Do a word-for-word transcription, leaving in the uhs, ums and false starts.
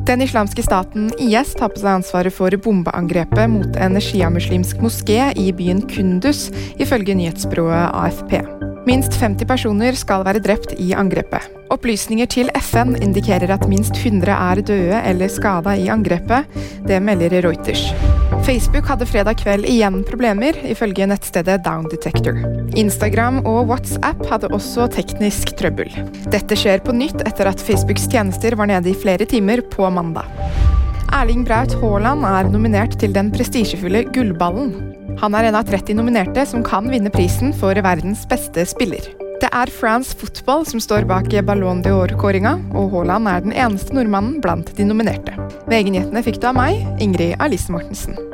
Den islamske staten I S tar på seg ansvaret for bombeangrepet mot en shia-muslimsk moské I byen Kunduz, ifølge nyhetsbyrået A F P. Minst femti personer skal være drept I angrepet. Opplysninger til F N indikerer at minst hundre er døde eller skadet I angrepet, det melder Reuters. Facebook hadde fredag kveld igjen problemer, ifølge nettstedet Down Detector. Instagram og WhatsApp hadde også teknisk trøbbel. Dette skjer på nytt etter at Facebooks tjenester var nede I flere timer på mandag. Erling Braut Haaland er nominert til den prestisjefulle Gullballen. Han er en av tretti nominerte som kan vinne prisen for verdens beste spiller. Det er France Football som står bak Ballon d'Or-kåringa, og Haaland er den eneste nordmannen blant de nominerte. V G-nyhetene fikk du av meg, Ingrid Alice Mortensen.